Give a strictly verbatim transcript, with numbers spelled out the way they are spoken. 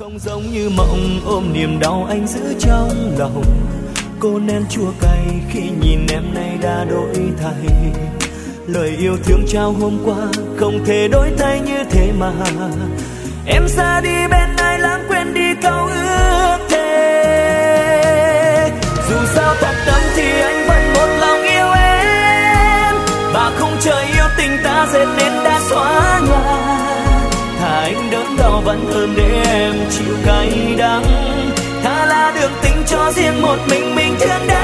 Không giống như mộng ôm niềm đau anh giữ trong lòng. Cô nén chua cay khi nhìn em nay đã đổi thay. Lời yêu thương trao hôm qua không thể đổi thay như thế mà. Em ra đi bên ai lãng quên đi câu ước thề. Dù sao thật tâm thì anh vẫn một lòng yêu em, và không chờ yêu tình ta dệt nên đã xóa nhòa. Thà anh đớn đau vẫn hơn để em chịu cay đắng. Thà là đường tình cho riêng một mình mình thương đã.